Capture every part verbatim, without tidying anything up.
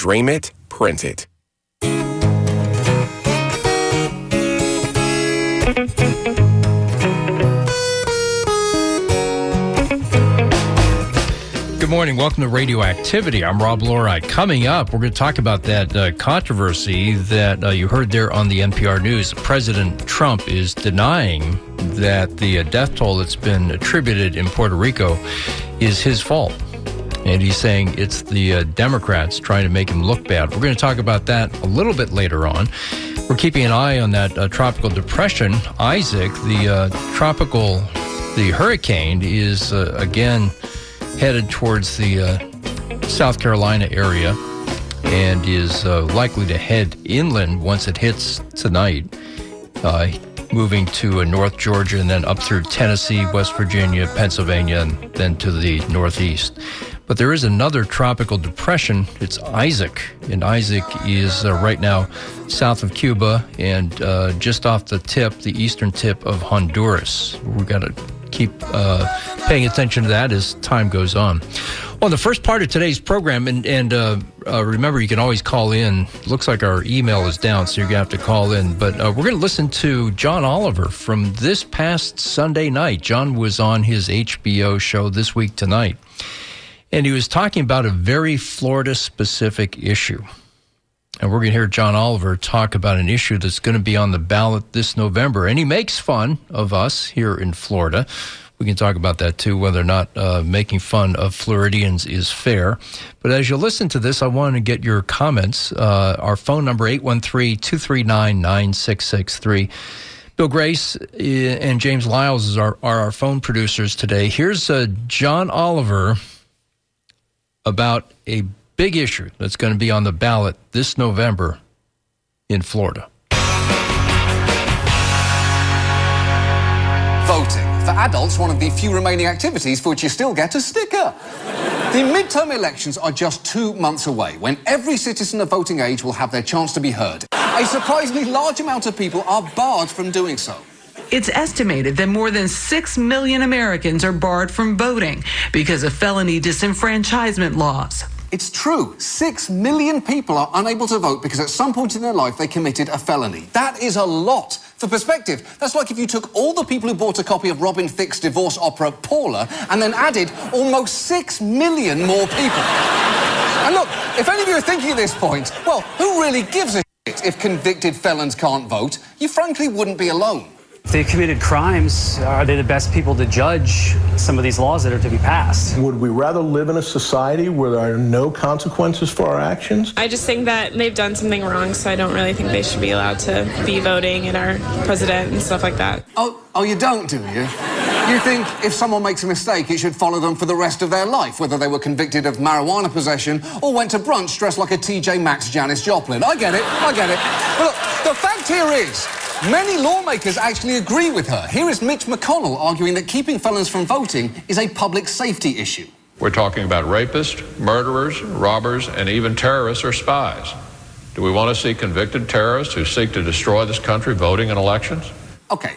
Dream it, print it. Good morning. Welcome to Radioactivity. I'm Rob Lorite. Coming up, we're going to talk about that uh, controversy that uh, you heard there on the N P R News. President Trump is denying that the uh, death toll that's been attributed in Puerto Rico is his fault. And he's saying it's the uh, Democrats trying to make him look bad. We're going to talk about that a little bit later on. We're keeping an eye on that uh, tropical depression. Isaac, the uh, tropical, the hurricane, is uh, again headed towards the uh, South Carolina area and is uh, likely to head inland once it hits tonight, uh, moving to uh, North Georgia and then up through Tennessee, West Virginia, Pennsylvania, and then to the northeast. But there is another tropical depression. It's Isaac, and Isaac is uh, right now south of Cuba and uh, just off the tip, the eastern tip of Honduras. We've got to keep uh, paying attention to that as time goes on. Well, the first part of today's program, and, and uh, uh, remember, you can always call in. Looks like our email is down, so you're going to have to call in. But uh, we're going to listen to John Oliver from this past Sunday night. John was on his H B O show This Week Tonight, and he was talking about a very Florida-specific issue. And we're going to hear John Oliver talk about an issue that's going to be on the ballot this November. And he makes fun of us here in Florida. We can talk about that, too, whether or not uh, making fun of Floridians is fair. But as you listen to this, I want to get your comments. Uh, our phone number, eight one three, two three nine, nine six six three. Bill Grace and James Lyles are, are our phone producers today. Here's uh, John Oliver about a big issue that's going to be on the ballot this November in Florida. Voting. For adults, one of the few remaining activities for which you still get a sticker. The midterm elections are just two months away, when every citizen of voting age will have their chance to be heard. A surprisingly large amount of people are barred from doing so. It's estimated that more than six million Americans are barred from voting because of felony disenfranchisement laws. It's true. Six million people are unable to vote because at some point in their life they committed a felony. That is a lot. For perspective, that's like if you took all the people who bought a copy of Robin Thicke's divorce opera Paula and then added almost six million more people. And look, if any of you are thinking at this point, well, who really gives a shit if convicted felons can't vote? You frankly wouldn't be alone. If they committed crimes, are they the best people to judge some of these laws that are to be passed? Would we rather live in a society where there are no consequences for our actions? I just think that they've done something wrong, so I don't really think they should be allowed to be voting in our president and stuff like that. Oh, oh, you don't, do you? You think if someone makes a mistake, it should follow them for the rest of their life, whether they were convicted of marijuana possession or went to brunch dressed like a T J Maxx Janis Joplin. I get it, I get it. But look, the fact here is, many lawmakers actually agree with her. Here is Mitch McConnell arguing that keeping felons from voting is a public safety issue. We're talking about rapists, murderers, robbers, and even terrorists or spies. Do we want to see convicted terrorists who seek to destroy this country voting in elections? OK,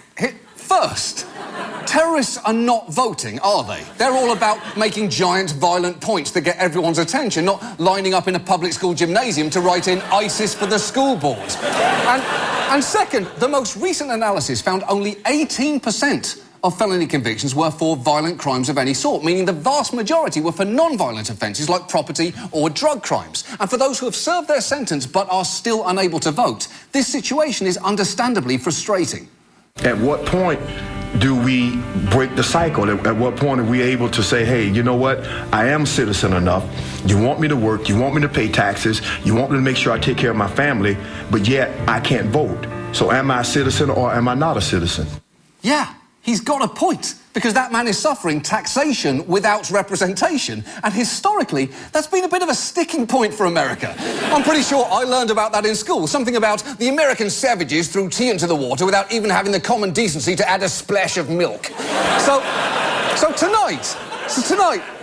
first, terrorists are not voting, are they? They're all about making giant, violent points that get everyone's attention, not lining up in a public school gymnasium to write in ISIS for the school board. And, and second, the most recent analysis found only eighteen percent of felony convictions were for violent crimes of any sort, meaning the vast majority were for non-violent offences like property or drug crimes. And for those who have served their sentence but are still unable to vote, this situation is understandably frustrating. At what point do we break the cycle? At what point are we able to say, hey, you know what? I am a citizen enough. You want me to work. You want me to pay taxes. You want me to make sure I take care of my family, but yet I can't vote. So am I a citizen or am I not a citizen? Yeah, he's got a point, because that man is suffering taxation without representation. And historically, that's been a bit of a sticking point for America. I'm pretty sure I learned about that in school. Something about the American savages threw tea into the water without even having the common decency to add a splash of milk. So, so tonight, so tonight,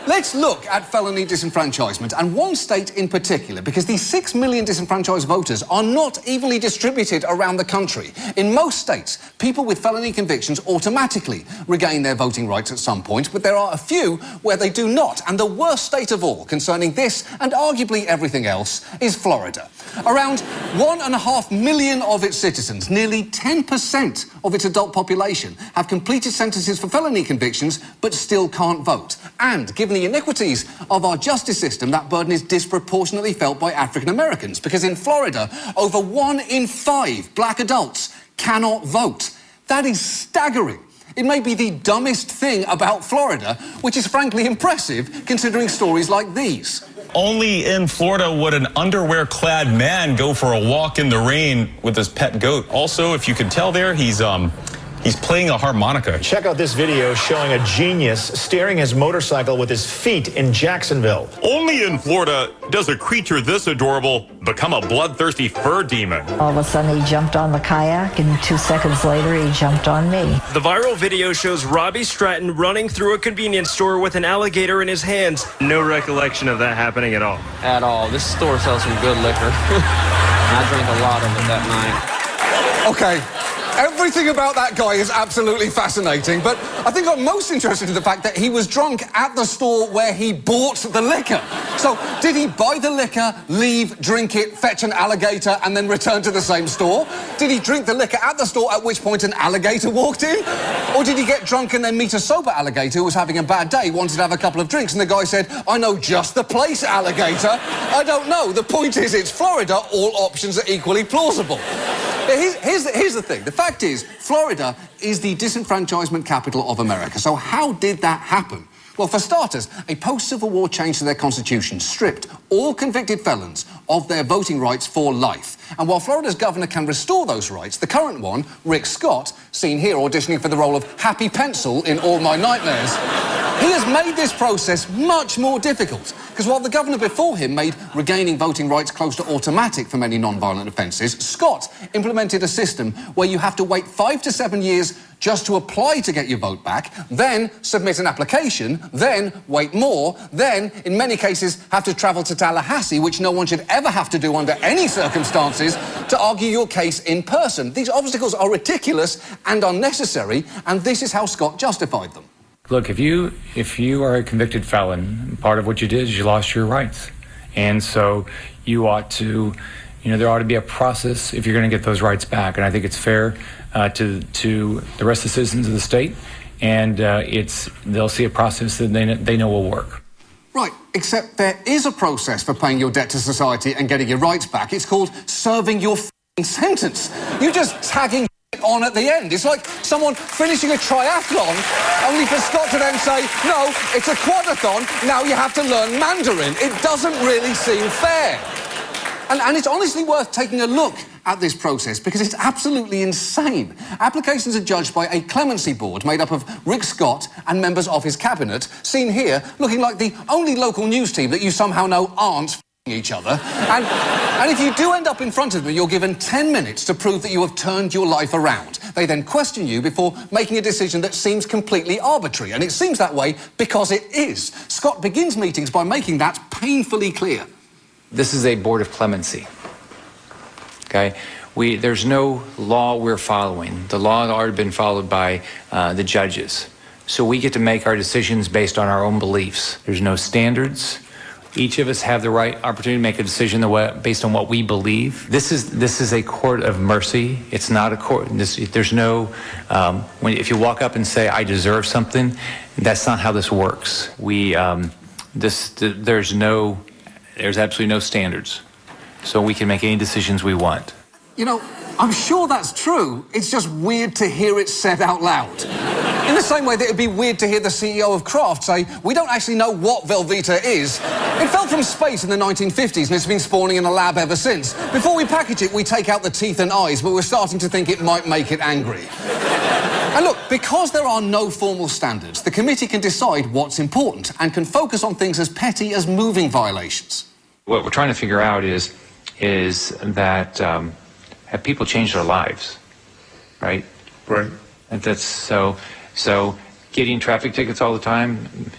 Let's look at felony disenfranchisement, and one state in particular, because these six million disenfranchised voters are not evenly distributed around the country. In most states, people with felony convictions automatically regain their voting rights at some point, but there are a few where they do not. And the worst state of all concerning this, and arguably everything else, is Florida. Around one and a half million of its citizens, nearly ten percent of its adult population, have completed sentences for felony convictions but still can't vote. And given the iniquities of our justice system, that burden is disproportionately felt by African Americans, because in Florida, over one in five black adults cannot vote. That is staggering. It may be the dumbest thing about Florida, which is frankly impressive considering stories like these. Only in Florida would an underwear-clad man go for a walk in the rain with his pet goat. Also, if you can tell there, he's um he's playing a harmonica. Check out this video showing a genius steering his motorcycle with his feet in Jacksonville. Only in Florida does a creature this adorable become a bloodthirsty fur demon. All of a sudden, he jumped on the kayak, and two seconds later, he jumped on me. The viral video shows Robbie Stratton running through a convenience store with an alligator in his hands. No recollection of that happening at all. At all. This store sells some good liquor. I drank a lot of it that night. Okay. Everything about that guy is absolutely fascinating, but I think I'm most interested in the fact that he was drunk at the store where he bought the liquor. So, did he buy the liquor, leave, drink it, fetch an alligator, and then return to the same store? Did he drink the liquor at the store, at which point an alligator walked in? Or did he get drunk and then meet a sober alligator who was having a bad day, wanted to have a couple of drinks, and the guy said, "I know just the place, alligator"? I don't know. The point is, it's Florida. All options are equally plausible. Here's, here's, the, here's the thing. The fact is, Florida is the disenfranchisement capital of America. So how did that happen? Well, for starters, a post-Civil War change to their constitution stripped all convicted felons of their voting rights for life. And while Florida's governor can restore those rights, the current one, Rick Scott, seen here auditioning for the role of Happy Pencil in All My Nightmares, he has made this process much more difficult. Because while the governor before him made regaining voting rights close to automatic for many non-violent offences, Scott implemented a system where you have to wait five to seven years just to apply to get your vote back, then submit an application, then wait more, then, in many cases, have to travel to Tallahassee, which no one should ever have to do under any circumstances, to argue your case in person. These obstacles are ridiculous and unnecessary, and this is how Scott justified them. Look, if you if you are a convicted felon, part of what you did is you lost your rights. And so you ought to, you know, there ought to be a process if you're going to get those rights back. And I think it's fair uh, to to the rest of the citizens of the state, and uh, it's they'll see a process that they, they know will work. Right, except there is a process for paying your debt to society and getting your rights back. It's called serving your f***ing sentence. You're just tagging on at the end. It's like someone finishing a triathlon, only for Scott to then say, no, it's a quadathon, now you have to learn Mandarin. It doesn't really seem fair. And, and it's honestly worth taking a look at this process, because it's absolutely insane. Applications are judged by a clemency board made up of Rick Scott and members of his cabinet, seen here looking like the only local news team that you somehow know aren't each other. And, and if you do end up in front of them, you're given ten minutes to prove that you have turned your life around. They then question you before making a decision that seems completely arbitrary. And it seems that way because it is. Scott begins meetings by making that painfully clear. This is a board of clemency. Okay? We, there's no law we're following. The law has already been followed by uh, the judges. So we get to make our decisions based on our own beliefs. There's no standards. Each of us have the right opportunity to make a decision based on what we believe. This is this is a court of mercy. It's not a court. This, there's no. Um, when if you walk up and say I deserve something, that's not how this works. We um, this th there's no there's absolutely no standards, so we can make any decisions we want. You know, I'm sure that's true. It's just weird to hear it said out loud. In the same way that it'd be weird to hear the C E O of Kraft say, we don't actually know what Velveeta is. It fell from space in the nineteen fifties and it's been spawning in a lab ever since. Before we package it, we take out the teeth and eyes, but we're starting to think it might make it angry. And look, because there are no formal standards, the committee can decide what's important and can focus on things as petty as moving violations. What we're trying to figure out is, is that um, have people changed their lives, right? Right. And that's so... So getting traffic tickets all the time,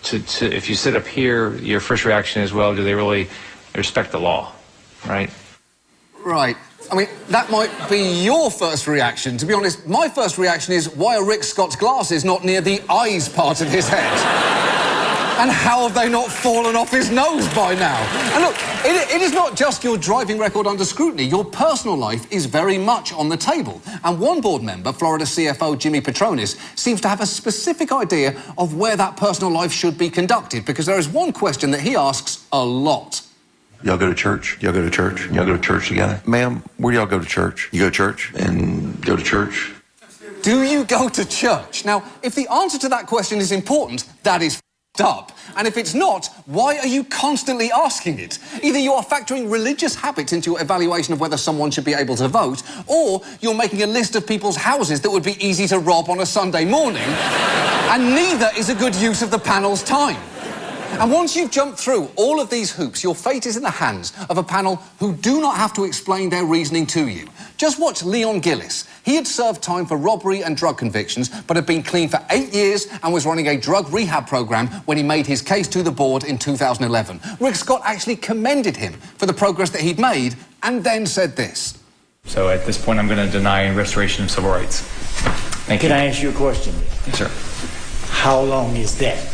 to, to, if you sit up here, your first reaction is, well, do they really respect the law, right? Right. I mean, that might be your first reaction. To be honest, my first reaction is, why are Rick Scott's glasses not near the eyes part of his head? And how have they not fallen off his nose by now? And look, it, it is not just your driving record under scrutiny. Your personal life is very much on the table. And one board member, Florida C F O Jimmy Patronis, seems to have a specific idea of where that personal life should be conducted, because there is one question that he asks a lot. Y'all go to church? Y'all go to church? Y'all go to church together? Ma'am, where do y'all go to church? You go to church and go to church? Do you go to church? Now, if the answer to that question is important, that is f***ed up. And if it's not, why are you constantly asking it? Either you are factoring religious habits into your evaluation of whether someone should be able to vote, or you're making a list of people's houses that would be easy to rob on a Sunday morning, and neither is a good use of the panel's time. And once you've jumped through all of these hoops, your fate is in the hands of a panel who do not have to explain their reasoning to you. Just watch Leon Gillis. He had served time for robbery and drug convictions, but had been clean for eight years and was running a drug rehab program when he made his case to the board in two thousand eleven. Rick Scott actually commended him for the progress that he'd made, and then said this. So at this point, I'm going to deny restoration of civil rights. Thank you. Can I ask you a question? Yes, sir. How long is that?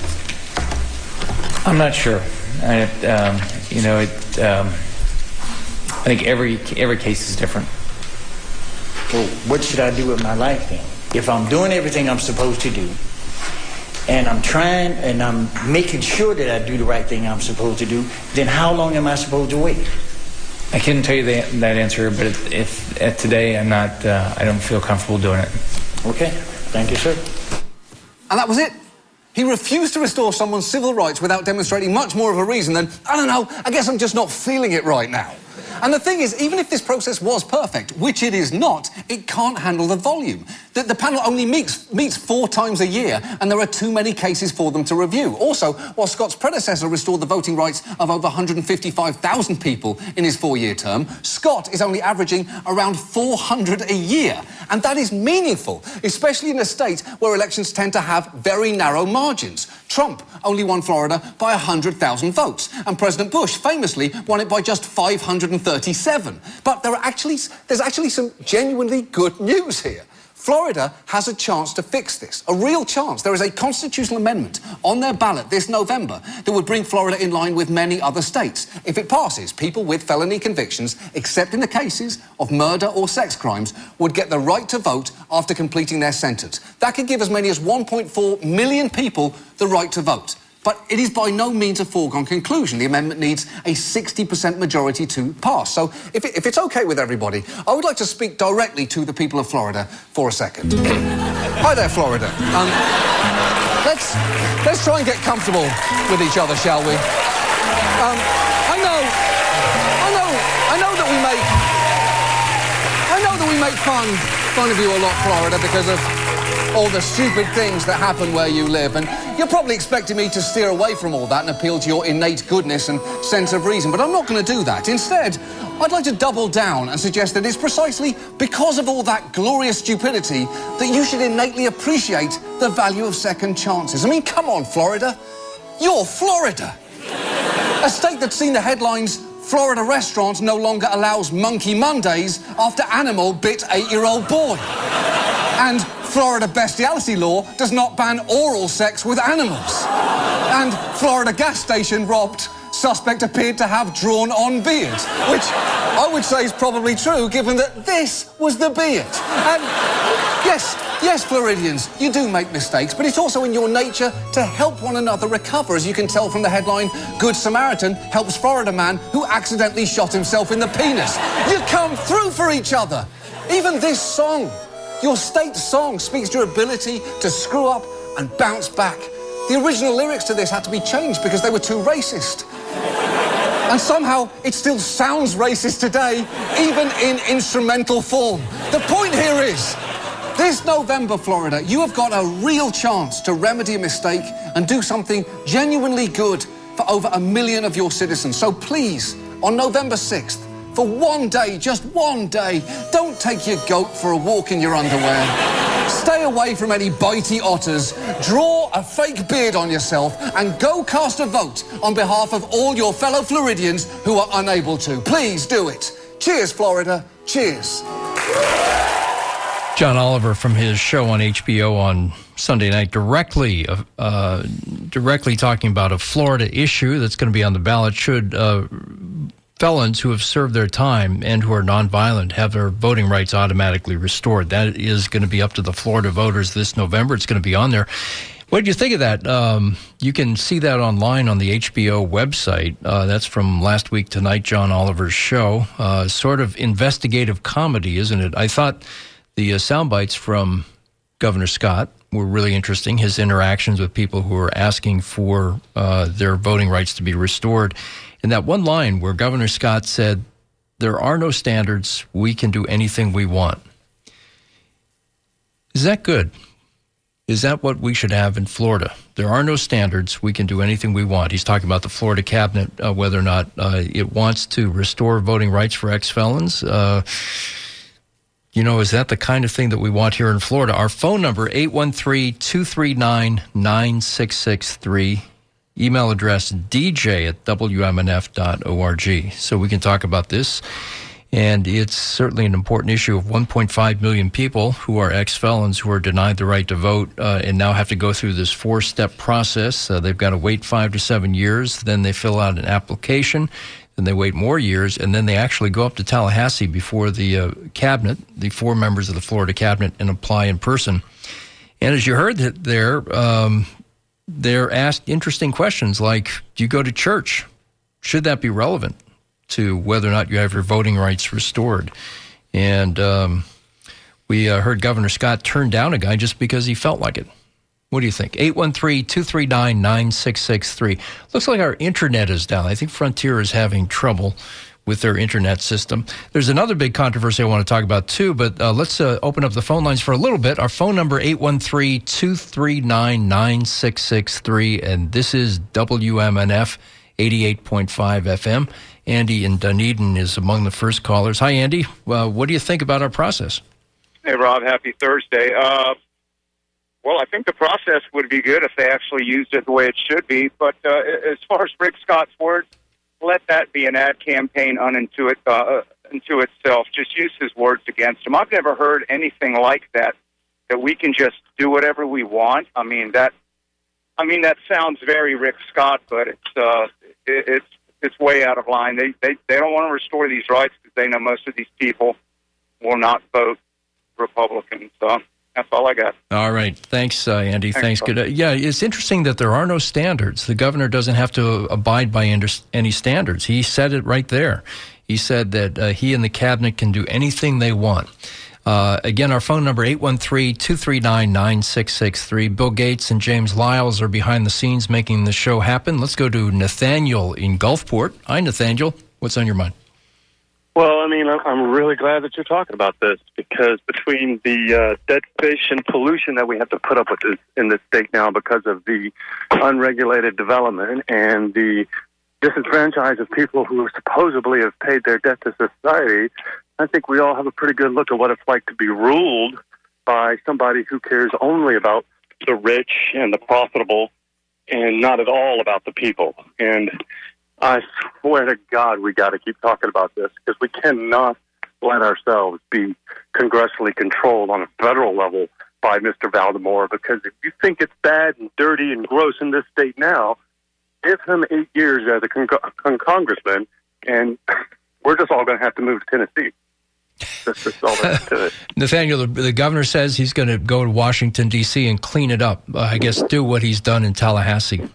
I'm not sure. I, um, you know, it, um, I think every every case is different. Well, what should I do with my life then? If I'm doing everything I'm supposed to do, and I'm trying and I'm making sure that I do the right thing I'm supposed to do, then how long am I supposed to wait? I couldn't tell you that, that answer, but if, if at today I'm not, uh, I don't feel comfortable doing it. Okay, thank you, sir. And that was it. He refused to restore someone's civil rights without demonstrating much more of a reason than, I don't know, I guess I'm just not feeling it right now. And the thing is, even if this process was perfect, which it is not, it can't handle the volume. The, the panel only meets, meets four times a year, and there are too many cases for them to review. Also, while Scott's predecessor restored the voting rights of over one hundred fifty-five thousand people in his four-year term, Scott is only averaging around four hundred a year. And that is meaningful, especially in a state where elections tend to have very narrow margins. Trump only won Florida by one hundred thousand votes, and President Bush famously won it by just five hundred thirty-seven. But there are actually, there's actually some genuinely good news here. Florida has a chance to fix this, a real chance. There is a constitutional amendment on their ballot this November that would bring Florida in line with many other states. If it passes, people with felony convictions, except in the cases of murder or sex crimes, would get the right to vote after completing their sentence. That could give as many as one point four million people the right to vote. But it is by no means a foregone conclusion. The amendment needs a sixty percent majority to pass. So if, it, if it's OK with everybody, I would like to speak directly to the people of Florida for a second. Hi there, Florida. Um, let's, let's try and get comfortable with each other, shall we? Um, I know, I know, I know that we make, I know that we make fun, fun of you a lot, Florida, because of all the stupid things that happen where you live, and you're probably expecting me to steer away from all that and appeal to your innate goodness and sense of reason, but I'm not going to do that. Instead, I'd like to double down and suggest that it's precisely because of all that glorious stupidity that you should innately appreciate the value of second chances. I mean, come on, Florida. You're Florida. A state that's seen the headlines, Florida restaurant no longer allows Monkey Mondays after animal bit eight-year-old boy. And Florida bestiality law does not ban oral sex with animals. And Florida gas station robbed, suspect appeared to have drawn-on beard, which I would say is probably true, given that this was the beard. And yes, yes, Floridians, you do make mistakes, but it's also in your nature to help one another recover. As you can tell from the headline, Good Samaritan helps Florida man who accidentally shot himself in the penis. You come through for each other. Even this song, your state song, speaks to your ability to screw up and bounce back. The original lyrics to this had to be changed because they were too racist. And somehow it still sounds racist today, even in instrumental form. The point here is, this November, Florida, you have got a real chance to remedy a mistake and do something genuinely good for over a million of your citizens. So please, on November sixth, for one day, just one day, don't take your goat for a walk in your underwear. Stay away from any bitey otters, draw a fake beard on yourself, and go cast a vote on behalf of all your fellow Floridians who are unable to. Please do it. Cheers, Florida. Cheers. John Oliver from his show on H B O on Sunday night, directly uh, directly talking about a Florida issue that's going to be on the ballot. Should uh, felons who have served their time and who are nonviolent have their voting rights automatically restored? That is going to be up to the Florida voters this November. It's going to be on there. What did you think of that? Um, you can see that online on the H B O website. Uh, that's from last week tonight, John Oliver's show. Uh, sort of investigative comedy, isn't it? I thought the uh, sound bites from Governor Scott were really interesting. His interactions with people who were asking for uh, their voting rights to be restored. And that one line where Governor Scott said, "There are no standards. We can do anything we want." Is that good? Is that what we should have in Florida? There are no standards. We can do anything we want. He's talking about the Florida cabinet, uh, whether or not uh, it wants to restore voting rights for ex-felons. Uh, you know, is that the kind of thing that we want here in Florida? Our phone number, eight one three, two three nine, nine six six three. Email address, d j at w m n f dot org. So we can talk about this. And it's certainly an important issue of one point five million people who are ex-felons who are denied the right to vote uh, and now have to go through this four-step process. Uh, they've got to wait five to seven years. Then they fill out an application. Then they wait more years. And then they actually go up to Tallahassee before the uh, cabinet, the four members of the Florida cabinet, and apply in person. And as you heard there, um, they're asked interesting questions like, do you go to church? Should that be relevant to whether or not you have your voting rights restored? And um, we uh, heard Governor Scott turn down a guy just because he felt like it. What do you think? eight one three, two three nine, nine six six three. Looks like our internet is down. I think Frontier is having trouble with their internet system. There's another big controversy I want to talk about too, but uh, let's uh, open up the phone lines for a little bit. Our phone number, eight one three, two three nine, nine six six three, and this is W M N F eighty-eight point five F M. Andy in Dunedin is among the first callers. Hi, Andy. Uh, what do you think about our process? Hey, Rob. Happy Thursday. Uh, well, I think the process would be good if they actually used it the way it should be. But uh, as far as Rick Scott's words, let that be an ad campaign unto it, uh, unto itself. Just use his words against him. I've never heard anything like that, that we can just do whatever we want. I mean, that I mean, that sounds very Rick Scott, but it's uh, it, it's it's way out of line. They they they don't want to restore these rights because they know most of these people will not vote Republican. So that's all I got. All right. Thanks, uh, Andy. Thanks. Thanks. Good. Uh, yeah, it's interesting that there are no standards. The governor doesn't have to abide by any standards. He said it right there. He said that uh, he and the cabinet can do anything they want. Uh, again, our phone number, eight one three, two three nine, nine six six three. Bill Gates and James Lyles are behind the scenes making the show happen. Let's go to Nathaniel in Gulfport. Hi, Nathaniel. What's on your mind? Well, I mean, I'm really glad that you're talking about this, because between the uh, dead fish and pollution that we have to put up with this, in this state now because of the unregulated development and the disenfranchised of people who supposedly have paid their debt to society, I think we all have a pretty good look at what it's like to be ruled by somebody who cares only about the rich and the profitable and not at all about the people. And I swear to God, we got to keep talking about this, because we cannot let ourselves be congressionally controlled on a federal level by Mister Valdemar, because if you think it's bad and dirty and gross in this state now, give him eight years as a con- con- congressman, and we're just all going to have to move to Tennessee. That's just all there is to it. Nathaniel, the, the governor says he's going to go to Washington, D C and clean it up. Uh, I guess do what he's done in Tallahassee.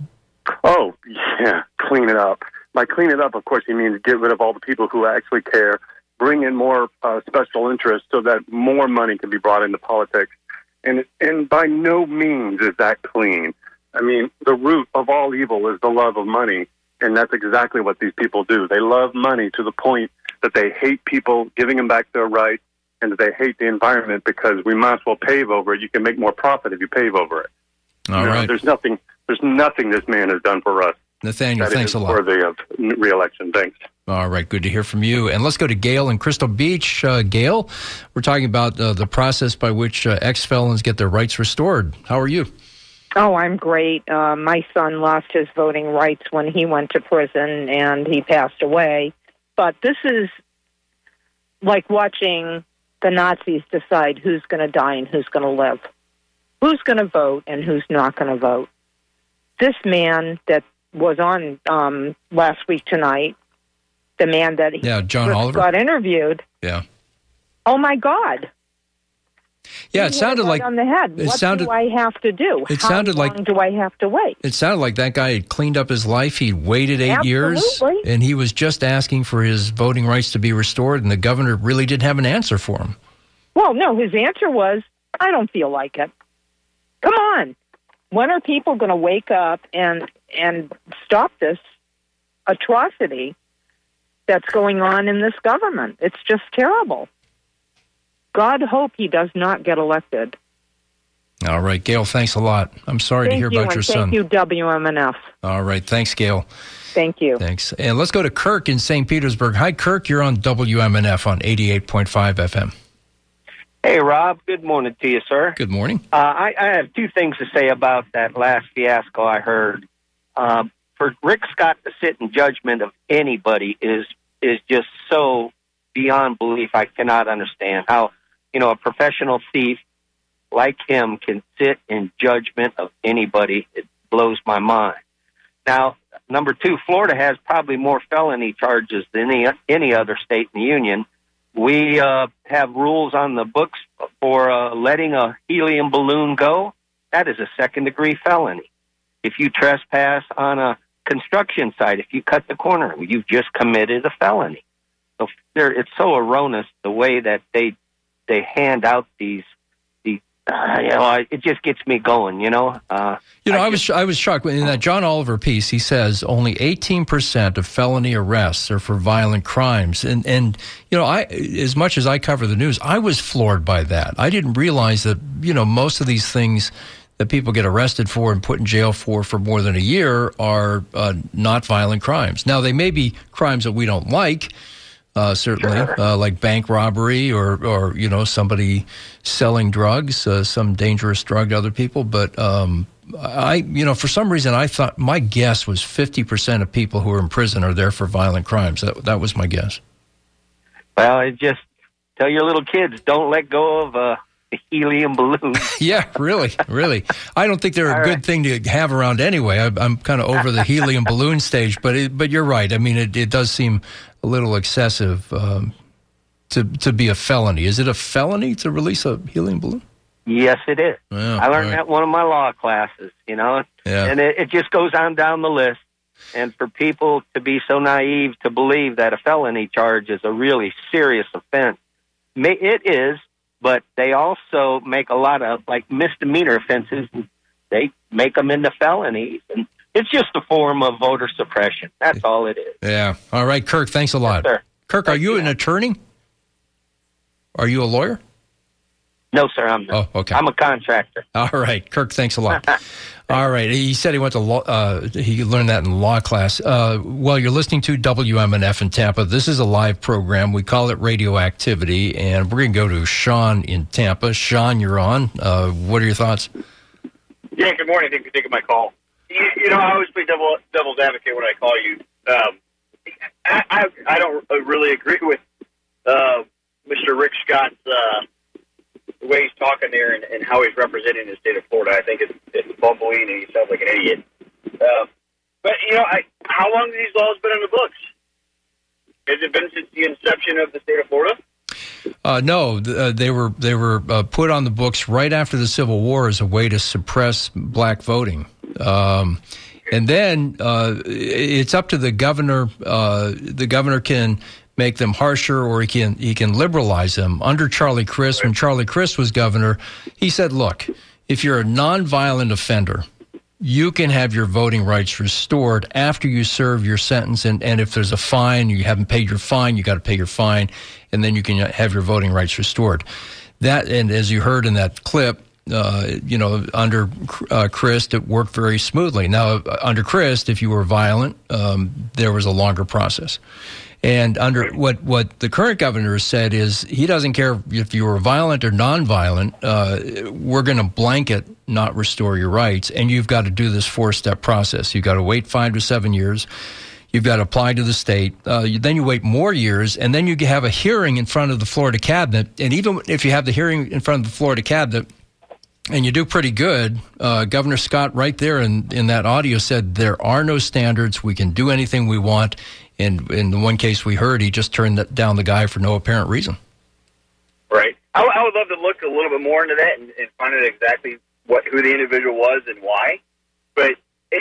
Oh, yeah, clean it up. By clean it up, of course, he means get rid of all the people who actually care, bring in more uh, special interests so that more money can be brought into politics. And, and by no means is that clean. I mean, the root of all evil is the love of money, and that's exactly what these people do. They love money to the point that they hate people giving them back their rights, and that they hate the environment because we might as well pave over it. You can make more profit if you pave over it. All you know, right. There's nothing, there's nothing this man has done for us. Nathaniel, that thanks is a lot. worthy of re-election. Thanks. All right, good to hear from you. And let's go to Gail in Crystal Beach. Uh, Gail, we're talking about uh, the process by which uh, ex-felons get their rights restored. How are you? Oh, I'm great. Uh, my son lost his voting rights when he went to prison, and he passed away. But this is like watching the Nazis decide who's going to die and who's going to live, who's going to vote and who's not going to vote. This man that was on um, last week tonight, the man that he yeah, John Oliver got interviewed. Yeah. Oh my God. Yeah, it He sounded hit it like right on the head. it What sounded- do I have to do? It How sounded long like- do I have to wait? It sounded like that guy had cleaned up his life. He'd waited eight years, Absolutely. and he was just asking for his voting rights to be restored, and the governor really didn't have an answer for him. Well, no, his answer was, I don't feel like it. Come on. When are people going to wake up and and stop this atrocity that's going on in this government? It's just terrible. God hope he does not get elected. All right, Gail, thanks a lot. I'm sorry Thank to hear you, about and your thank son. you, W M N F. All right, thanks, Gail. Thank you. Thanks. And let's go to Kirk in Saint Petersburg. Hi, Kirk. You're on W M N F on eighty-eight point five F M. Hey, Rob. Good morning to you, sir. Good morning. Uh, I, I have two things to say about that last fiasco I heard. Uh, for Rick Scott to sit in judgment of anybody is is just so beyond belief. I cannot understand how, you know, a professional thief like him can sit in judgment of anybody. It blows my mind. Now, number two, Florida has probably more felony charges than any, any other state in the union. We uh, have rules on the books for uh, letting a helium balloon go. That is a second-degree felony. If you trespass on a construction site, if you cut the corner, you've just committed a felony. So there, it's so erroneous the way that they they hand out these these. Uh, you know, it just gets me going. You know. Uh, You know, I, I was I was shocked in that John Oliver piece. He says only eighteen percent of felony arrests are for violent crimes, and and you know, I as much as I cover the news, I was floored by that. I didn't realize that you know most of these things that people get arrested for and put in jail for for more than a year are uh, not violent crimes. Now they may be crimes that we don't like. Uh, certainly, sure. uh, like bank robbery or, or, you know, somebody selling drugs, uh, some dangerous drug to other people. But um, I, you know, for some reason, I thought my guess was fifty percent of people who are in prison are there for violent crimes. That, that was my guess. Well, it just tell your little kids, don't let go of uh, a helium balloon. Yeah, really, really. I don't think they're a All good right. thing to have around anyway. I, I'm kind of over the helium balloon stage, but it, but you're right. I mean, it, it does seem a little excessive um, to to be a felony. Is it a felony to release a helium balloon? Yes, it is. Yeah, I learned right. that in one of my law classes, you know, Yeah. and it, it just goes on down the list. And for people to be so naive to believe that a felony charge is a really serious offense, may, it is, but they also make a lot of, like, misdemeanor offenses. They make them into felonies, and it's just a form of voter suppression. That's all it is. Yeah. All right, Kirk, thanks a lot. Yes, sir. Kirk, are you an attorney? Are you a lawyer? No, sir, I'm not. Oh, okay. I'm a contractor. All right, Kirk, thanks a lot. All right, he said he went to law, uh, he learned that in law class. Uh, well, you're listening to W M N F in Tampa. This is a live program. We call it Radioactivity, and we're going to go to Sean in Tampa. Sean, you're on. Uh, what are your thoughts? Yeah, good morning. Thanks for taking my call. You, you know, I always play devil, devil's advocate when I call you. Um, I, I, I don't really agree with uh, Mister Rick Scott's uh, the way he's talking there and, and how he's representing the state of Florida. I think it's, it's bumbling and he sounds like an idiot. Uh, but, you know, I, how long have these laws been on the books? Has it been since the inception of the state of Florida? Uh, no, th- uh, they were they were uh, put on the books right after the Civil War as a way to suppress black voting. Um, and then uh, it's up to the governor. Uh, the governor can make them harsher, or he can he can liberalize them. Under Charlie Crist, when Charlie Crist was governor, he said, "Look, if you're a nonviolent offender, you can have your voting rights restored after you serve your sentence, and, and if there's a fine, you haven't paid your fine, you got to pay your fine, and then you can have your voting rights restored." That, and as you heard in that clip, uh, you know, under uh, Crist, it worked very smoothly. Now, under Crist, if you were violent, um, there was a longer process. And under what, what the current governor has said is he doesn't care if you were violent or nonviolent. Uh, we're going to blanket not restore your rights, and you've got to do this four-step process. You've got to wait five to seven years. You've got to apply to the state. Uh, you, then you wait more years, and then you have a hearing in front of the Florida cabinet. And even if you have the hearing in front of the Florida cabinet and you do pretty good, uh, Governor Scott right there in, in that audio said there are no standards. We can do anything we want. And in the one case we heard, he just turned down the guy for no apparent reason. Right. I, I would love to look a little bit more into that and, and find out exactly what who the individual was and why. But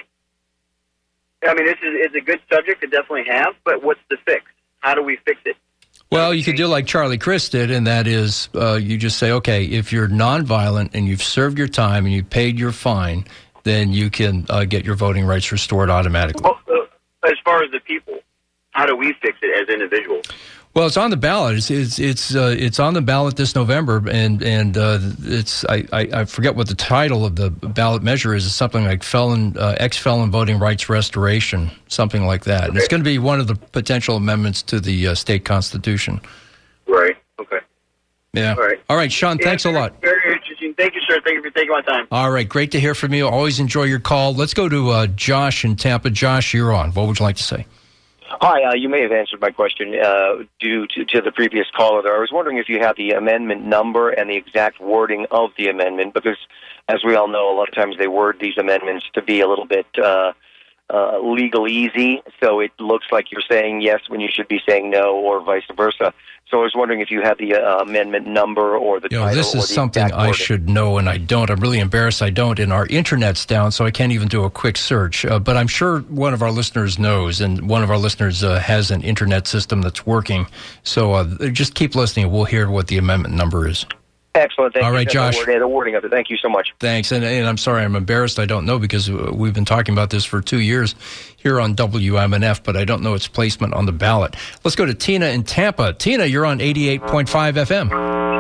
I mean, this is it's a good subject to definitely have, but what's the fix? How do we fix it? Well, you could do like Charlie Crist did, and that is uh, you just say, okay, if you're nonviolent and you've served your time and you paid your fine, then you can uh, get your voting rights restored automatically. Well, uh, as far as the people, how do we fix it as individuals? Well, it's on the ballot. It's it's it's, uh, it's on the ballot this November, and and uh, it's I, I, I forget what the title of the ballot measure is. It's something like felon uh, ex-felon voting rights restoration, something like that. Okay. And it's going to be one of the potential amendments to the uh, state constitution. Right. Okay. Yeah. All right. All right, Sean. Yeah, thanks a lot. Very interesting. Thank you, sir. Thank you for taking my time. All right. Great to hear from you. Always enjoy your call. Let's go to uh, Josh in Tampa. Josh, you're on. What would you like to say? Hi, uh, you may have answered my question uh, due to, to the previous caller there. I was wondering if you have the amendment number and the exact wording of the amendment, because as we all know, a lot of times they word these amendments to be a little bit uh, uh, legal easy, so it looks like you're saying yes when you should be saying no, or vice versa. So I was wondering if you had the uh, amendment number or the you know, title. This is or the something exact I wording. should know, and I don't. I'm really embarrassed I don't. And our internet's down, so I can't even do a quick search. Uh, but I'm sure one of our listeners knows, and one of our listeners uh, has an internet system that's working. So uh, just keep listening. We'll hear what the amendment number is. Excellent. Thank All you. right, That's Josh. The, word, the wording of it. Thank you so much. Thanks. And, and I'm sorry, I'm embarrassed I don't know, because we've been talking about this for two years here on W M N F, but I don't know its placement on the ballot. Let's go to Tina in Tampa. Tina, you're on eighty-eight point five F M.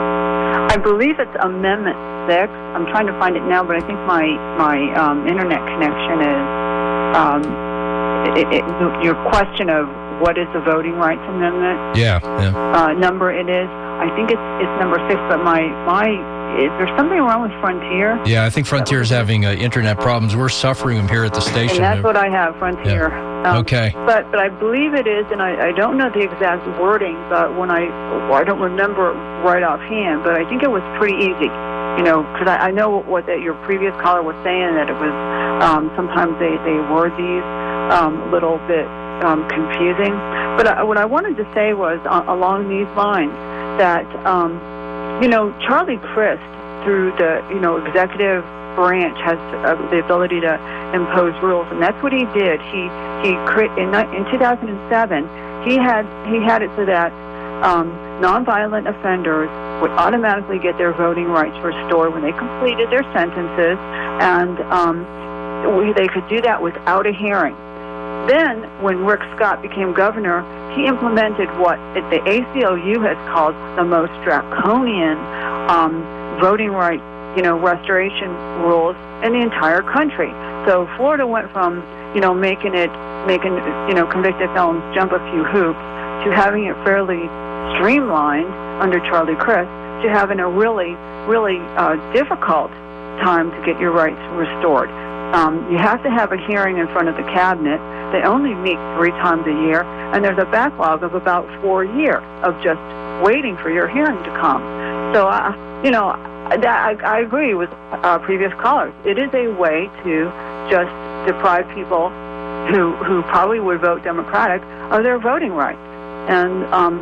I believe it's Amendment six. I'm trying to find it now, but I think my, my um, internet connection is um, it, it, your question of what is the Voting Rights Amendment? Yeah, yeah. Uh, number it is. I think it's it's number six, but my, my is there something wrong with Frontier? Yeah, I think Frontier's having uh, internet problems. We're suffering them here at the station. And that's what I have, Frontier. Yeah. Um, okay. But but I believe it is, and I, I don't know the exact wording, but when I well, I don't remember right offhand, but I think it was pretty easy. You know, because I, I know what that your previous caller was saying, that it was um, sometimes they, they word these um, a little bit um, confusing. But I, what I wanted to say was uh, along these lines that, um, you know, Charlie Crist, through the, you know, executive branch, has uh, the ability to impose rules, and that's what he did. He he in, in two thousand seven, he had he had it so that um, nonviolent offenders would automatically get their voting rights restored when they completed their sentences, and um, we, they could do that without a hearing. Then, when Rick Scott became governor, he implemented what the A C L U has called the most draconian um, voting rights, you know, restoration rules in the entire country. So Florida went from, you know, making it, making, you know, convicted felons jump a few hoops to having it fairly streamlined under Charlie Crist to having a really, really uh, difficult time to get your rights restored. Um, you have to have a hearing in front of the cabinet. They only meet three times a year, and there's a backlog of about four years of just waiting for your hearing to come. So, uh, you know, that, I, I agree with uh, previous callers. It is a way to just deprive people who who probably would vote Democratic of their voting rights. And um,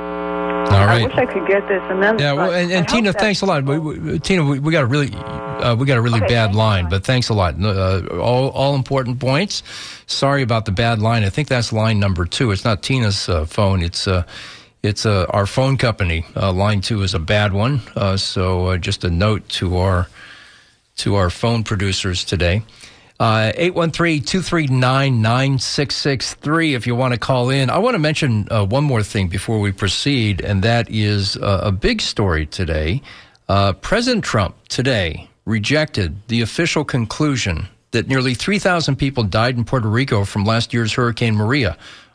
All right. I wish I could get this amendment. Yeah, well, and, and Tina, thanks a lot. We, we, Tina, we, we got a really, uh, we got a really okay, bad line, but thanks a lot. Uh, all, all important points. Sorry about the bad line. I think that's line number two. It's not Tina's uh, phone. It's uh, it's uh, our phone company. Uh, line two is a bad one. Uh, so uh, just a note to our to our phone producers today. Uh, eight one three, two three nine, nine six six three if you want to call in. I want to mention uh, one more thing before we proceed, and that is uh, a big story today. Uh, President Trump today rejected the official conclusion that nearly three thousand people died in Puerto Rico from last year's Hurricane Maria.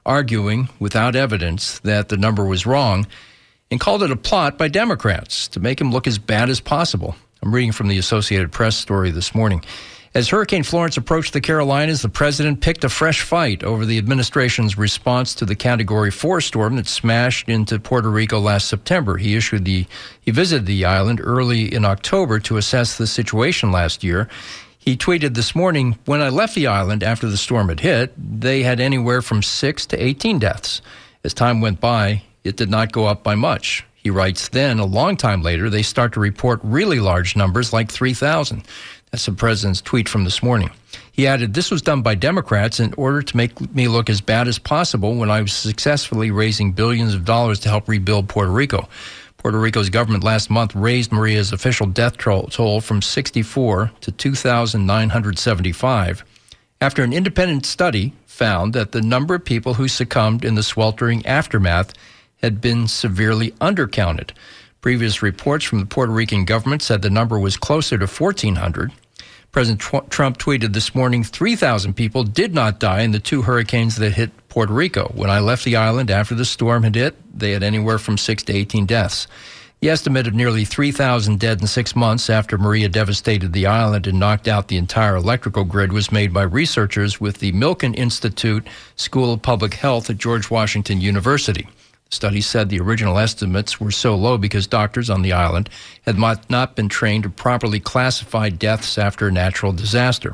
arguing without evidence that the number was wrong and called it a plot by Democrats to make him look as bad as possible. I'm reading from the Associated Press story this morning. As Hurricane Florence approached the Carolinas, the president picked a fresh fight over the administration's response to the Category four storm that smashed into Puerto Rico last September. He issued the he visited the island early in October to assess the situation last year. He tweeted this morning, "When I left the island after the storm had hit, they had anywhere from six to eighteen deaths. As time went by, it did not go up by much." He writes, "Then, a long time later, they start to report really large numbers like three thousand. That's the president's tweet from this morning. He added, "This was done by Democrats in order to make me look as bad as possible when I was successfully raising billions of dollars to help rebuild Puerto Rico." Puerto Rico's government last month raised Maria's official death toll from sixty-four to two thousand nine hundred seventy-five after an independent study found that the number of people who succumbed in the sweltering aftermath had been severely undercounted. Previous reports from the Puerto Rican government said the number was closer to fourteen hundred. President Tr- Trump tweeted this morning, three thousand people did not die in the two hurricanes that hit Puerto Rico. When I left the island after the storm had hit, they had anywhere from six to eighteen deaths. The estimate of nearly three thousand dead in six months after Maria devastated the island and knocked out the entire electrical grid was made by researchers with the Milken Institute School of Public Health at George Washington University. The study said the original estimates were so low because doctors on the island had not been trained to properly classify deaths after a natural disaster.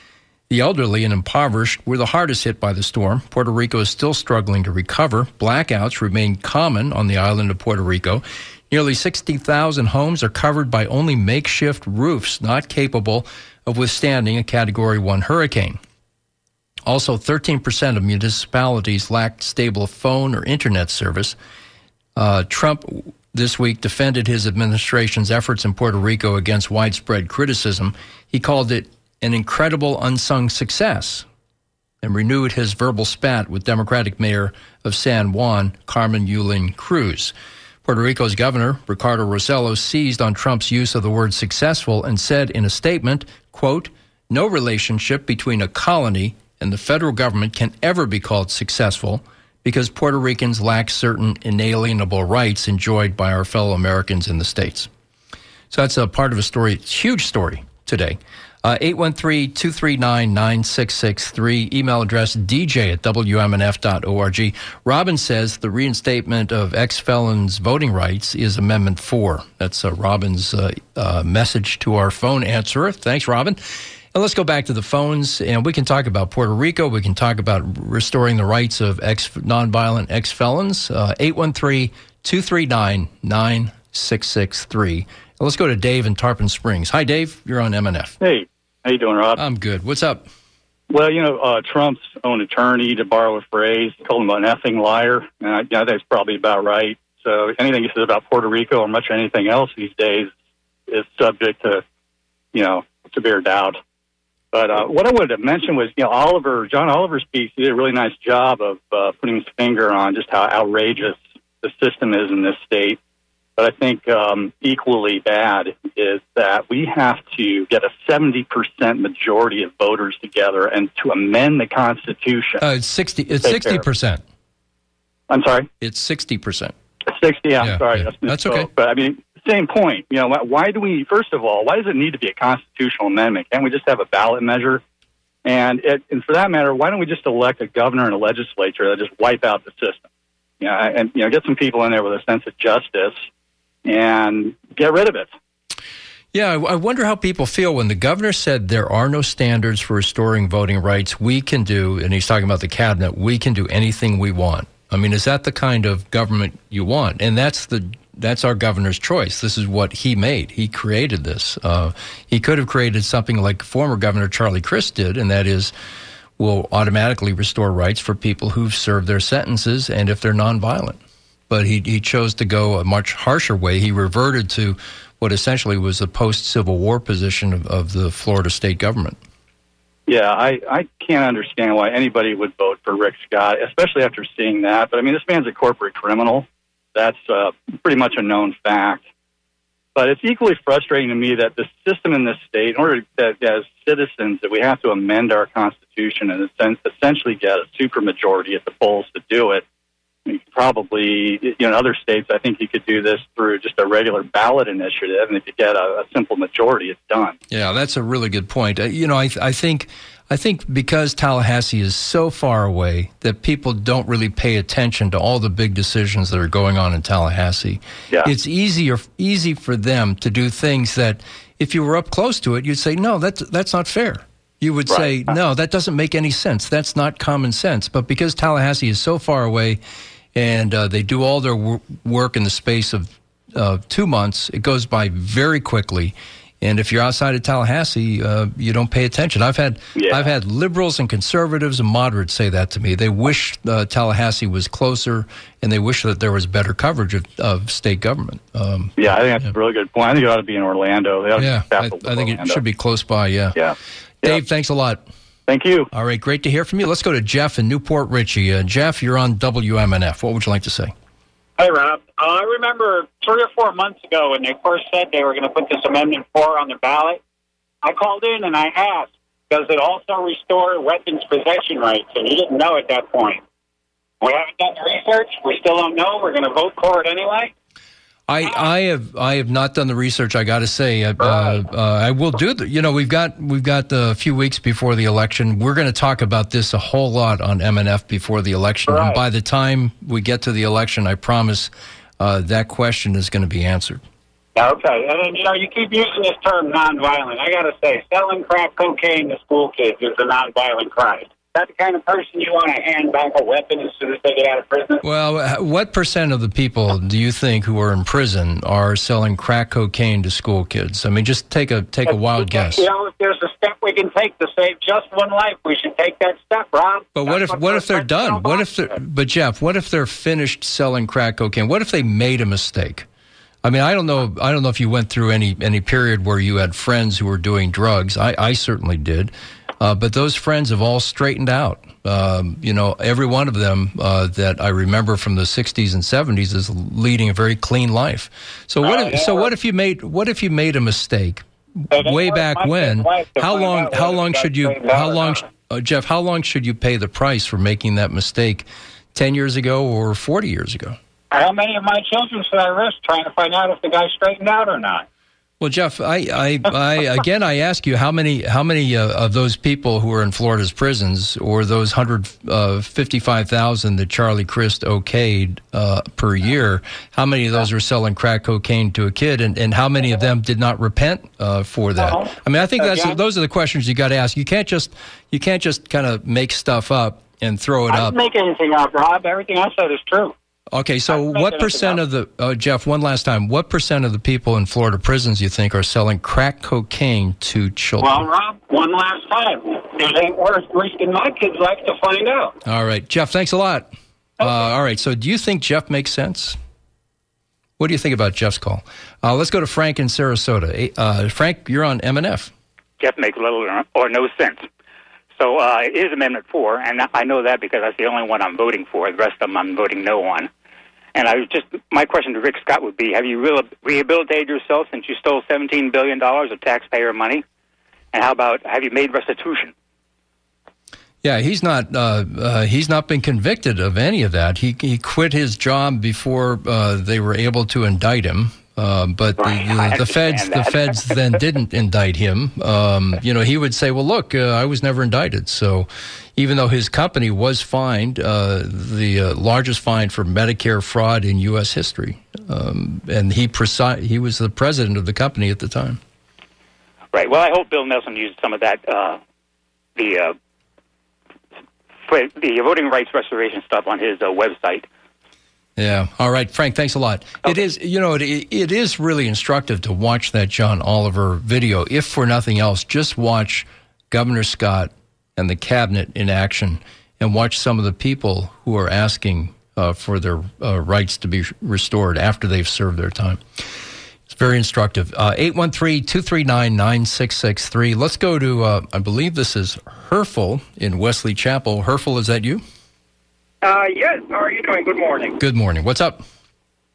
The elderly and impoverished were the hardest hit by the storm. Puerto Rico is still struggling to recover. Blackouts remain common on the island of Puerto Rico. Nearly sixty thousand homes are covered by only makeshift roofs, not capable of withstanding a Category one hurricane. Also, thirteen percent of municipalities lacked stable phone or internet service. Uh, Trump this week defended his administration's efforts in Puerto Rico against widespread criticism. He called it an incredible unsung success and renewed his verbal spat with Democratic Mayor of San Juan, Carmen Yulín Cruz. Puerto Rico's governor, Ricardo Rossello, seized on Trump's use of the word successful and said in a statement, quote, "No relationship between a colony and the federal government can ever be called successful because Puerto Ricans lack certain inalienable rights enjoyed by our fellow Americans in the States." So that's a part of a story, huge story today. Uh, eight one three, two three nine, nine six six three, email address d j at w m n f dot org. Robin says the reinstatement of ex-felons' voting rights is Amendment four. That's uh, Robin's uh, uh, message to our phone answerer. Thanks, Robin. And let's go back to the phones, and we can talk about Puerto Rico. We can talk about restoring the rights of ex nonviolent ex-felons. Uh, eight one three, two three nine, nine six six three. And let's go to Dave in Tarpon Springs. Hi, Dave. You're on M N F. Hey, how you doing, Rob? I'm good. What's up? Well, you know, uh, Trump's own attorney, to borrow a phrase, called him an effing liar, and I, yeah, that's probably about right. So anything he says about Puerto Rico or much anything else these days is subject to, you know, severe doubt. But uh, what I wanted to mention was, you know, Oliver, John Oliver speaks. He did a really nice job of uh, putting his finger on just how outrageous the system is in this state. But I think um, equally bad is that we have to get a seventy percent majority of voters together and to amend the Constitution. Uh, it's sixty. It's sixty percent. I'm sorry. It's sixty percent. Sixty. Yeah, Yeah, I'm sorry. yeah. That's, That's okay. But I mean, same point. You know, why do we? First of all, why does it need to be a constitutional amendment? Can't we just have a ballot measure? And it, and for that matter, why don't we just elect a governor and a legislature that just wipe out the system? You know, and you know, get some people in there with a sense of justice and get rid of it. Yeah, I wonder how people feel when the governor said there are no standards for restoring voting rights. We can do, and he's talking about the cabinet, we can do anything we want. I mean, is that the kind of government you want? And that's the that's our governor's choice. This is what he made. He created this. Uh, he could have created something like former Governor Charlie Crist did, and that is will automatically restore rights for people who've served their sentences and if they're nonviolent. But he, he chose to go a much harsher way. He reverted to what essentially was the post-Civil War position of, of the Florida state government. Yeah, I, I can't understand why anybody would vote for Rick Scott, especially after seeing that. But, I mean, this man's a corporate criminal. That's uh, pretty much a known fact. But it's equally frustrating to me that the system in this state, in order that as citizens, that we have to amend our Constitution and essentially get a supermajority at the polls to do it. You could probably, you know, in other states, I think you could do this through just a regular ballot initiative, and if you get a, a simple majority, it's done. Yeah, that's a really good point. Uh, you know, I, I think, I think because Tallahassee is so far away that people don't really pay attention to all the big decisions that are going on in Tallahassee. Yeah. It's easier, easy for them to do things that, if you were up close to it, you'd say, no, that's that's not fair. You would Right. say, no, that doesn't make any sense. That's not common sense. But because Tallahassee is so far away, and uh, they do all their wor- work in the space of uh, two months, it goes by very quickly. And if you're outside of Tallahassee, uh, you don't pay attention. I've had Yeah. I've had liberals and conservatives and moderates say that to me. They wish uh, Tallahassee was closer, and they wish that there was better coverage of, of state government. Um, Yeah, I think that's a really good point. I think it ought to be in Orlando. They ought to yeah, be I, capital I think Orlando. it should be close by. Yeah. Yeah. Dave, thanks a lot. Thank you. All right, great to hear from you. Let's go to Jeff in Newport Richey. Uh, Jeff, you're on W M N F. What would you like to say? Hey, Rob. Uh, I remember three or four months ago when they first said they were going to put this Amendment four on the ballot, I called in and I asked, does it also restore weapons possession rights? And he didn't know at that point. We haven't done the research. We still don't know. We're going to vote for it anyway. I, I have I have not done the research. I got to say, uh, uh, I will do. The, you know, we've got we've got a few weeks before the election. We're going to talk about this a whole lot on M N F before the election. Right. And by the time we get to the election, I promise uh, that question is going to be answered. Okay. And then, you know, you keep using this term nonviolent. I got to say, selling crack cocaine to school kids is a nonviolent crime. Is that the kind of person you want to hand back a weapon as soon as they get out of prison? Well, what percent of the people do you think who are in prison are selling crack cocaine to school kids? I mean, just take a take a wild guess. You know, if there's a step we can take to save just one life, we should take that step, Rob. But what if what if they're done? What if they're, but Jeff, what if they're finished selling crack cocaine? What if they made a mistake? I mean, I don't know. I don't know if you went through any any period where you had friends who were doing drugs. I, I certainly did. Uh, but those friends have all straightened out. Um, you know, every one of them uh, that I remember from the sixties and seventies is leading a very clean life. So what? If, so what if you made? What if you made a mistake way back when? How long? How long should you? How long, uh, Jeff? How long should you pay the price for making that mistake? Ten years ago or forty years ago? How many of my children should I risk trying to find out if the guy straightened out or not? Well, Jeff, I, I, I again, I ask you, how many, how many uh, of those people who are in Florida's prisons, or those one hundred fifty-five thousand that Charlie Crist okayed uh, per year, how many of those are selling crack cocaine to a kid, and, and how many of them did not repent uh, for that? I mean, I think that's those are the questions you got to ask. You can't just, you can't just kind of make stuff up and throw it I up. didn't make anything up, Rob. Everything I said is true. Okay, so what percent of the, uh, Jeff, one last time, what percent of the people in Florida prisons you think are selling crack cocaine to children? Well, Rob, one last time. It ain't worth risking my kids' life to find out. All right, Jeff, thanks a lot. Uh, all right, so do you think Jeff makes sense? What do you think about Jeff's call? Uh, let's go to Frank in Sarasota. Uh, Frank, you're on M N F. Jeff makes little or no sense. So uh, it is Amendment four, and I know that because that's the only one I'm voting for. The rest of them I'm voting no on. And I was just, my question to Rick Scott would be, have you re- rehabilitated yourself since you stole seventeen billion dollars of taxpayer money? And how about, have you made restitution? Yeah, he's not. Uh, uh, he's not been convicted of any of that. He he quit his job before uh, they were able to indict him. Uh, but Right, the, I the, the feds, understand the that. feds then didn't indict him. Um, you know, he would say, "Well, look, uh, I was never indicted." So, even though his company was fined, uh, the uh, largest fine for Medicare fraud in U S history, um, and he presi- he was the president of the company at the time. Right. Well, I hope Bill Nelson used some of that, uh, the uh, for the voting rights restoration stuff on his uh, website. Yeah. All right, Frank, thanks a lot. Okay. It is, you know, it, it is really instructive to watch that John Oliver video. If for nothing else, just watch Governor Scott and the cabinet in action, and watch some of the people who are asking uh, for their uh, rights to be restored after they've served their time. It's very instructive. Uh, eight one three, two three nine, nine six six three. Let's go to, uh, I believe this is Herfel in Wesley Chapel. Herfel, is that you? Uh, yes. How are you doing? Good morning. Good morning. What's up? Uh,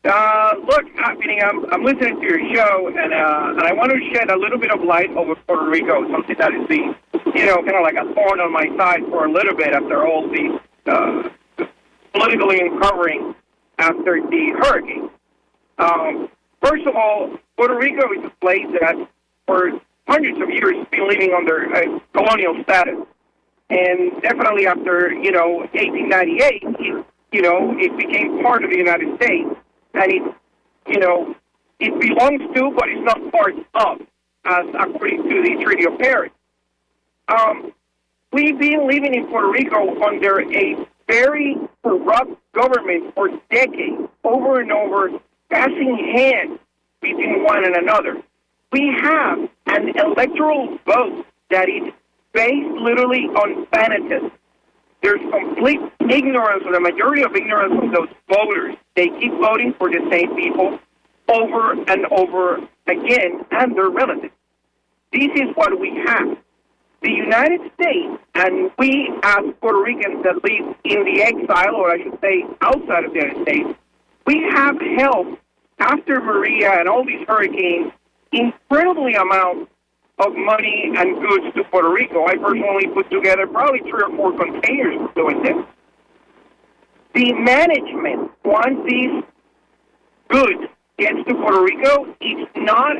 Uh, look, I mean, I'm, I'm listening to your show, and uh, and I want to shed a little bit of light over Puerto Rico, something that is the, you know, kind of like a thorn on my side for a little bit after all the uh, politically uncovering after the hurricane. Um, first of all, Puerto Rico is a place that for hundreds of years has been living under a colonial status. And definitely after, you know, eighteen ninety-eight, it, you know, it became part of the United States. And it, you know, it belongs to, but it's not part of, as according to the Treaty of Paris. Um, we've been living in Puerto Rico under a very corrupt government for decades, over and over, passing hands between one and another. We have an electoral vote that is based literally on fanatism. There's complete ignorance, or the majority of ignorance of those voters. They keep voting for the same people over and over again, and their relatives. This is what we have. The United States, and we as Puerto Ricans that live in the exile, or I should say outside of the United States, we have helped, after Maria and all these hurricanes, incredibly amount of money and goods to Puerto Rico. I personally put together probably three or four containers for doing this. The management, once these goods gets to Puerto Rico, it's not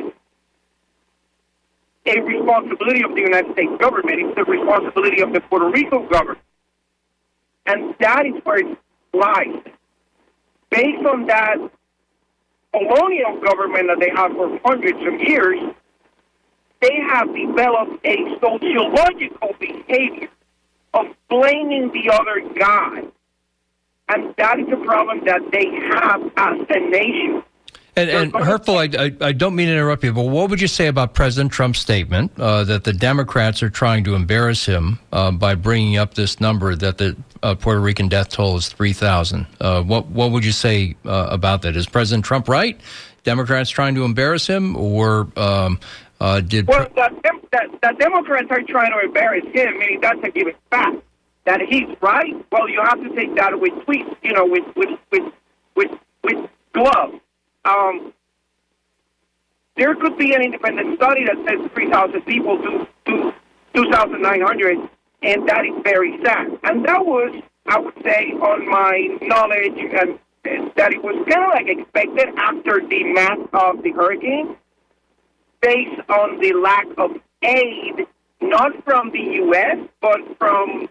a responsibility of the United States government. It's the responsibility of the Puerto Rico government. And that is where it lies. Based on that colonial government that they have for hundreds of years, they have developed a sociological behavior of blaming the other guy. And that is a problem that they have as a nation. And, and Hurtful, I, I, I don't mean to interrupt you, but what would you say about President Trump's statement uh, that the Democrats are trying to embarrass him uh, by bringing up this number that the uh, Puerto Rican death toll is three thousand? Uh, what, what would you say uh, about that? Is President Trump right? Democrats trying to embarrass him, or um, uh, did... Well, the, the, the Democrats are trying to embarrass him, meaning that's a given fact. That he's right, well, you have to take that with tweets, you know, with, with, with, with, with gloves. Um, there could be an independent study that says three thousand people to, to two thousand nine hundred, and that is very sad. And that was, I would say, on my knowledge, and, and that it was kind of like expected after the mass of the hurricane, based on the lack of aid, not from the U S, but from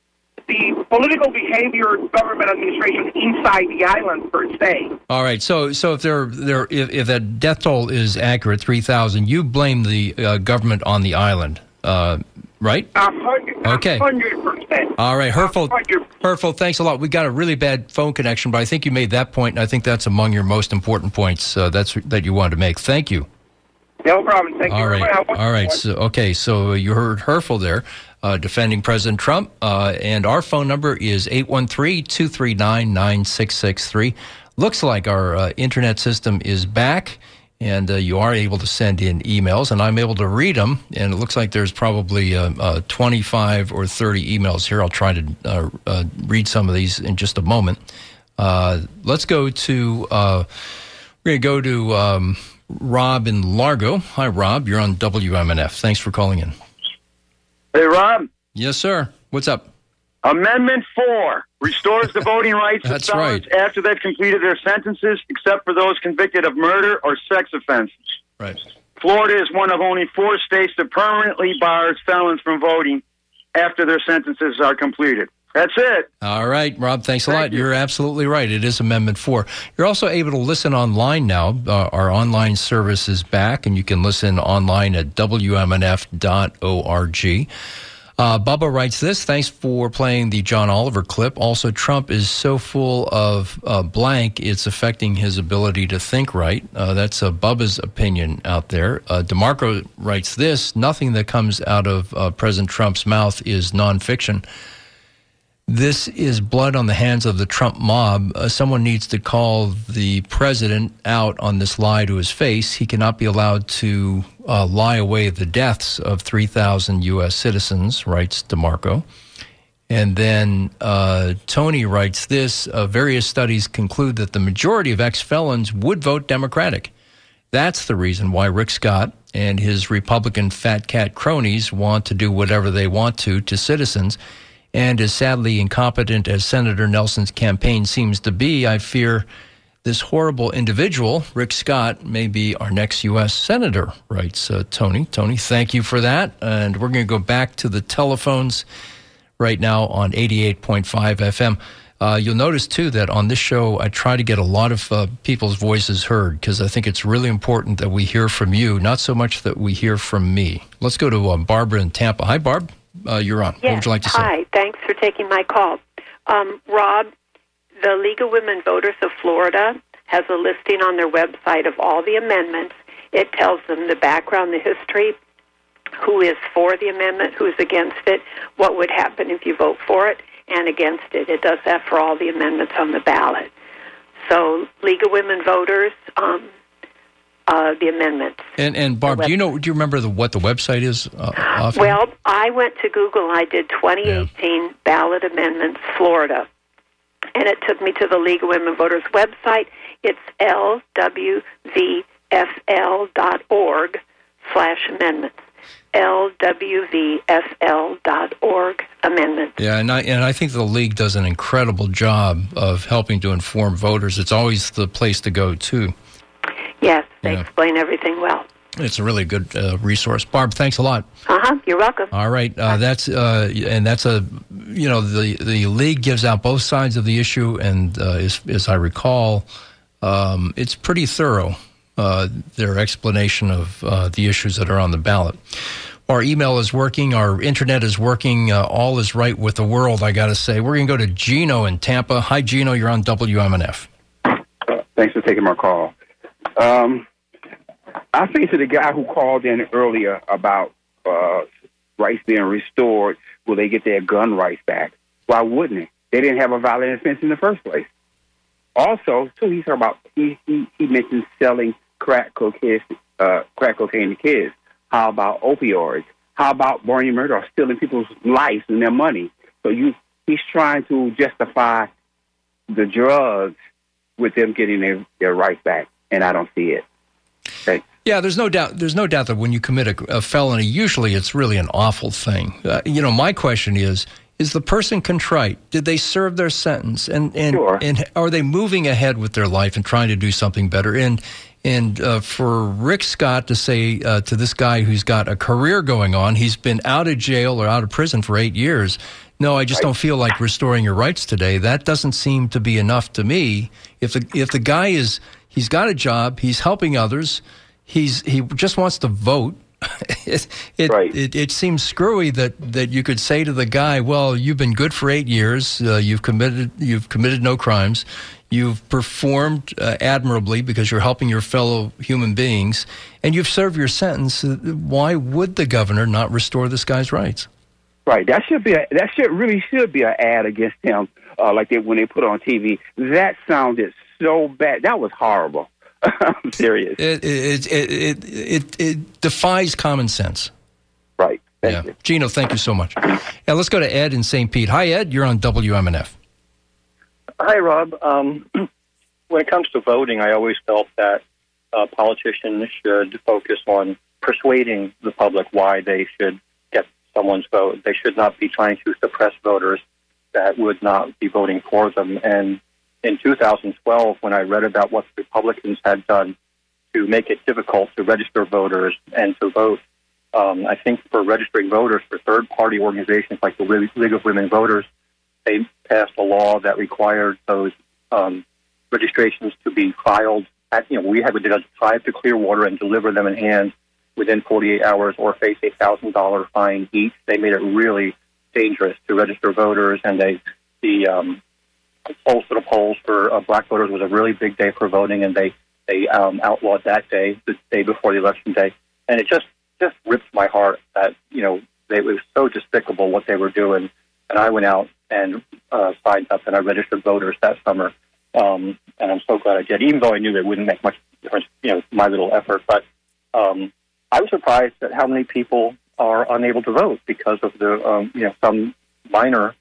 the political behavior government administration inside the island, per se. All right. So, so if there, there, if, if that death toll is accurate, three thousand, you blame the uh, government on the island, uh, right? A hundred. Okay. Hundred percent. All right, Hurtful. Hurtful. Thanks a lot. We got a really bad phone connection, but I think you made that point, and I think that's among your most important points. Uh, that's that you wanted to make. Thank you. No problem. Thank you. All right. All right. So, okay. So you heard Hurtful there. Uh, defending President Trump, uh, and our phone number is eight one three, two three nine, nine six six three. Looks like our uh, internet system is back, and uh, you are able to send in emails, and I'm able to read them, and it looks like there's probably uh, uh, twenty-five or thirty emails here. I'll try to uh, uh, read some of these in just a moment. Uh, let's go to, uh, we're going to go to um, Rob in Largo. Hi, Rob. You're on W M N F. Thanks for calling in. Hey, Rob. Yes, sir. What's up? Amendment four restores the voting rights That's of felons right. after they've completed their sentences, except for those convicted of murder or sex offenses. Right. Florida is one of only four states that permanently bars felons from voting after their sentences are completed. That's it. All right, Rob, thanks a lot. You. You're absolutely right. It is Amendment four. You're also able to listen online now. Uh, our online service is back, and you can listen online at W M N F dot org. Uh, Bubba writes this. Thanks for playing the John Oliver clip. Also, Trump is so full of uh, blank, it's affecting his ability to think right. Uh, that's uh, Bubba's opinion out there. Uh, DeMarco writes this. Nothing that comes out of uh, President Trump's mouth is nonfiction. This is blood on the hands of the Trump mob. Uh, someone needs to call the president out on this lie to his face. He cannot be allowed to uh, lie away the deaths of three thousand U S citizens, writes DeMarco. And then uh, Tony writes this, uh, various studies conclude that the majority of ex-felons would vote Democratic. That's the reason why Rick Scott and his Republican fat cat cronies want to do whatever they want to to citizens. And as sadly incompetent as Senator Nelson's campaign seems to be, I fear this horrible individual, Rick Scott, may be our next U S senator, writes uh, Tony. Tony, thank you for that. And we're going to go back to the telephones right now on eighty-eight point five F M. Uh, you'll notice, too, that on this show, I try to get a lot of uh, people's voices heard because I think it's really important that we hear from you, not so much that we hear from me. Let's go to uh, Barbara in Tampa. Hi, Barb. Uh, you're on. Yes. What would you like to say? Hi. Thanks for taking my call. Um, Rob, the League of Women Voters of Florida has a listing on their website of all the amendments. It tells them the background, the history, who is for the amendment, who's against it, what would happen if you vote for it and against it. It does that for all the amendments on the ballot. So, League of Women Voters, um, uh, the amendments. And and Barb, do you know? Do you remember the, what the website is? Uh, offhand? Well, I went to Google. I did twenty eighteen yeah. ballot amendments, Florida, and it took me to the League of Women Voters website. It's L W V F L dot org slash amendments. L W V F L dot org amendment. Yeah, and I and I think the League does an incredible job of helping to inform voters. It's always the place to go, too. Yes, they yeah. explain everything well. It's a really good uh, resource. Barb, thanks a lot. Uh-huh, you're welcome. All right, uh, that's, uh, and that's a, you know, the, the League gives out both sides of the issue, and uh, as, as I recall, um, it's pretty thorough. Uh, their explanation of uh, the issues that are on the ballot. Our email is working. Our internet is working. Uh, all is right with the world, I got to say. We're going to go to Gino in Tampa. Hi, Gino. You're on W M N F. Thanks for taking my call. Um, I think to the guy who called in earlier about uh, rights being restored, will they get their gun rights back? Why wouldn't it? They didn't have a violent offense in the first place. Also, too, he's talking about, he, he, he mentioned selling crack cocaine, uh, crack cocaine to kids. How about opioids? How about Bernie Murdoch stealing people's lives and their money? So you, he's trying to justify the drugs with them getting their, their rights back, and I don't see it. Thanks. Yeah, there's no doubt. There's no doubt that when you commit a, a felony, usually it's really an awful thing. Uh, you know, my question is: is the person contrite? Did they serve their sentence? And and sure. and are they moving ahead with their life and trying to do something better? And and uh, for Rick Scott to say uh, to this guy who's got a career going on, he's been out of jail or out of prison for eight years. No, I just right. don't feel like restoring your rights today. That doesn't seem to be enough to me. If the if the guy is he's got a job, he's helping others, he's he just wants to vote. it, it, right. it it seems screwy that, that you could say to the guy, well, you've been good for eight years, uh, you've committed you've committed no crimes, you've performed uh, admirably because you're helping your fellow human beings, and you've served your sentence. Why would the governor not restore this guy's rights? Right. That should be a, that should really should be an ad against him, uh, like they when they put on T V. That sounded so bad. That was horrible. I'm serious. It it, it it it it defies common sense. Right. Thank yeah. you. Gino, thank you so much. Now let's go to Ed in Saint Pete. Hi, Ed. You're on W M N F. Hi, Rob. Um, when it comes to voting, I always felt that uh, politicians should focus on persuading the public why they should get someone's vote. They should not be trying to suppress voters that would not be voting for them. And in two thousand twelve, when I read about what the Republicans had done to make it difficult to register voters and to vote, um, I think for registering voters for third-party organizations like the League of Women Voters, they passed a law that required those um, registrations to be filed. At, you know, we had to drive to Clearwater and deliver them in hand within forty-eight hours or face a one thousand dollars fine each. They made it really dangerous to register voters, and they the um, polls to the polls for uh, black voters was a really big day for voting, and they they um, outlawed that day, the day before the election day, and it just just ripped my heart that you know they, it was so despicable what they were doing, and I went out and uh, signed up and I registered voters that summer, um, and I'm so glad I did, even though I knew it wouldn't make much difference, you know, my little effort, but um, I was surprised at how many people are unable to vote because of the um, you know some minor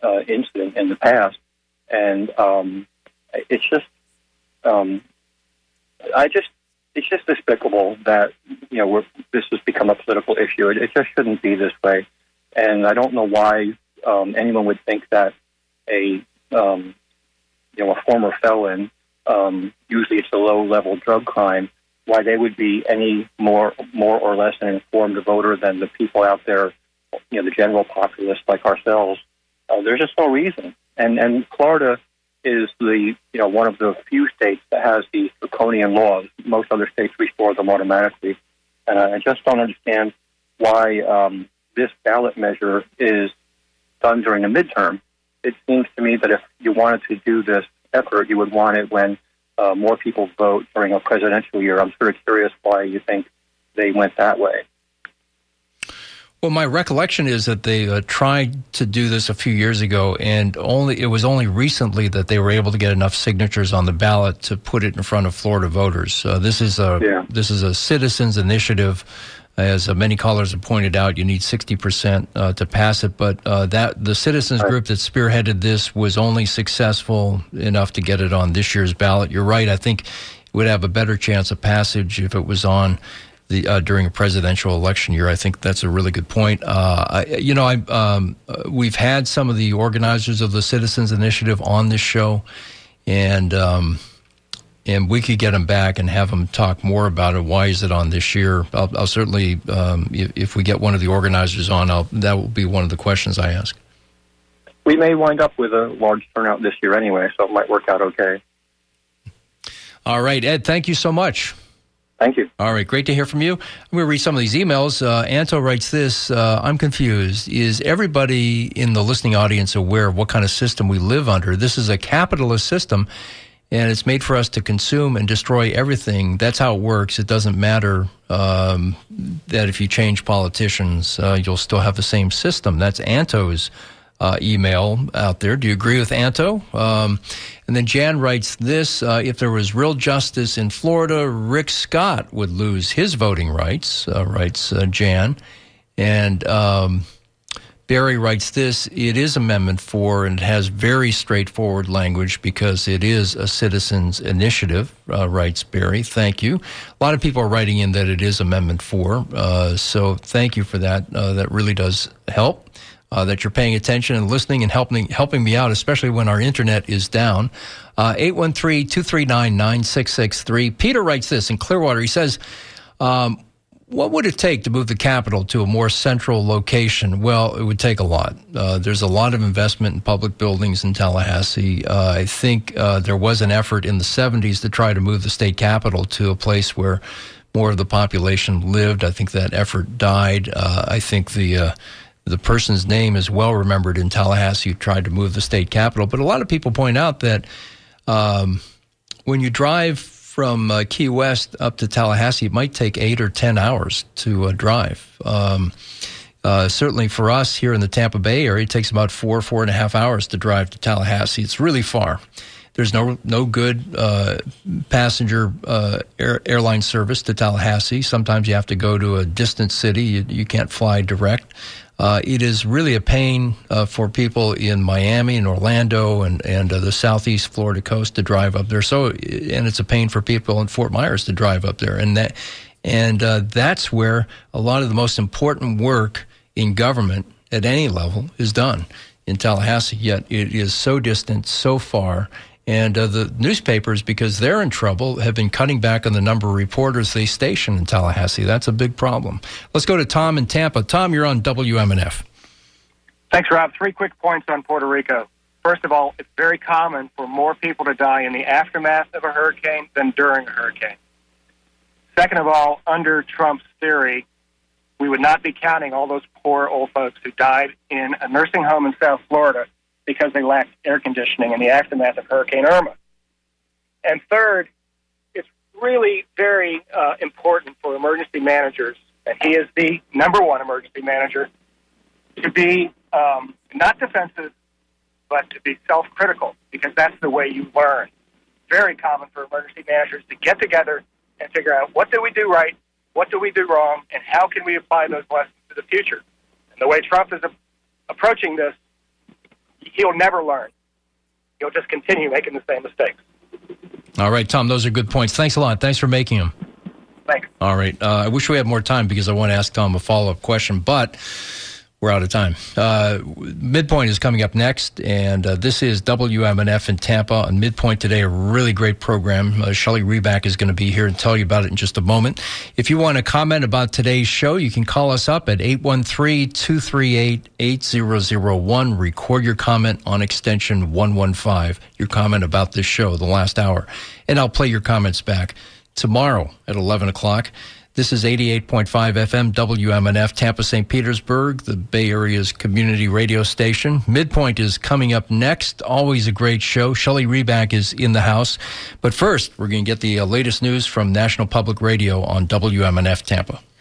uh, incident in the past, and um, it's just, um, I just, it's just despicable that you know we're, this has become a political issue. It, it just shouldn't be this way, and I don't know why um, anyone would think that a um, you know a former felon, um, usually it's a low-level drug crime, why they would be any more more or less an informed voter than the people out there, you know, the general populace like ourselves. Uh, there's just no reason. And and Florida is the you know one of the few states that has these draconian laws. Most other states restore them automatically. And I just don't understand why um, this ballot measure is done during a midterm. It seems to me that if you wanted to do this effort, you would want it when uh, more people vote during a presidential year. I'm sort of curious why you think they went that way. Well, my recollection is that they uh, tried to do this a few years ago, and only it was only recently that they were able to get enough signatures on the ballot to put it in front of Florida voters. Uh, this is a yeah. this is a citizens' initiative. As uh, many callers have pointed out, you need sixty percent uh, to pass it, but uh, that the citizens group that spearheaded this was only successful enough to get it on this year's ballot. You're right. I think it would have a better chance of passage if it was on The, uh, during a presidential election year. I think that's a really good point. Uh, I, you know, I, um, uh, we've had some of the organizers of the Citizens Initiative on this show, and um, and we could get them back and have them talk more about it. Why is it on this year? I'll, I'll certainly, um, if, if we get one of the organizers on, I'll, that will be one of the questions I ask. We may wind up with a large turnout this year anyway, so it might work out okay. All right, Ed, thank you so much. Thank you. All right, great to hear from you. I'm going to read some of these emails. Uh, Anto writes this, uh, I'm confused. Is everybody in the listening audience aware of what kind of system we live under? This is a capitalist system, and it's made for us to consume and destroy everything. That's how it works. It doesn't matter um, that if you change politicians, uh, you'll still have the same system. That's Anto's Uh, email out there. Do you agree with Anto? Um, and then Jan writes this, uh, if there was real justice in Florida, Rick Scott would lose his voting rights, uh, writes uh, Jan. And um, Barry writes this, it is Amendment four, and it has very straightforward language because it is a citizens' initiative, uh, writes Barry. Thank you. A lot of people are writing in that it is Amendment four, uh, so thank you for that. Uh, that really does help. Uh, that you're paying attention and listening and helping helping me out, especially when our internet is down. Uh, eight one three, two three nine, nine six six three. Peter writes this in Clearwater. He says, um, what would it take to move the capital to a more central location? Well, it would take a lot. Uh, there's a lot of investment in public buildings in Tallahassee. Uh, I think uh, there was an effort in the seventies to try to move the state capital to a place where more of the population lived. I think that effort died. Uh, I think the... Uh, The person's name is well remembered in Tallahassee who tried to move the state capital. But a lot of people point out that um, when you drive from uh, Key West up to Tallahassee, it might take eight or ten hours to uh, drive. Um, uh, certainly for us here in the Tampa Bay area, it takes about four, four and a half hours to drive to Tallahassee. It's really far. There's no no good uh, passenger uh, air, airline service to Tallahassee. Sometimes you have to go to a distant city. You, you can't fly direct. Uh, it is really a pain uh, for people in Miami and Orlando and, and uh, the southeast Florida coast to drive up there. So, and it's a pain for people in Fort Myers to drive up there. And that, and uh, that's where a lot of the most important work in government at any level is done, in Tallahassee. Yet it is so distant, so far. And uh, the newspapers, because they're in trouble, have been cutting back on the number of reporters they station in Tallahassee. That's a big problem. Let's go to Tom in Tampa. Tom, you're on W M N F. Thanks, Rob. Three quick points on Puerto Rico. First of all, it's very common for more people to die in the aftermath of a hurricane than during a hurricane. Second of all, under Trump's theory, we would not be counting all those poor old folks who died in a nursing home in South Florida because they lacked air conditioning in the aftermath of Hurricane Irma. And third, it's really very uh, important for emergency managers, and he is the number one emergency manager, to be um, not defensive, but to be self-critical, because that's the way you learn. Very common for emergency managers to get together and figure out what did we do right, what did we do wrong, and how can we apply those lessons to the future. And the way Trump is a- approaching this, he'll never learn. He'll just continue making the same mistakes. All right, Tom, those are good points. Thanks a lot. Thanks for making them. Thanks. All right. Uh, I wish we had more time because I want to ask Tom a follow-up question, but we're out of time. Uh, Midpoint is coming up next, and uh, this is W M N F in Tampa on Midpoint today, a really great program. Uh, Shelley Reback is going to be here and tell you about it in just a moment. If you want to comment about today's show, you can call us up at eight one three, two three eight, eight zero zero one. Record your comment on extension one one five, your comment about this show, the last hour, and I'll play your comments back tomorrow at eleven o'clock. This is eighty-eight point five F M W M N F, Tampa, Saint Petersburg, the Bay Area's community radio station. Midpoint is coming up next. Always a great show. Shelley Reback is in the house. But first, we're going to get the uh, latest news from National Public Radio on W M N F Tampa.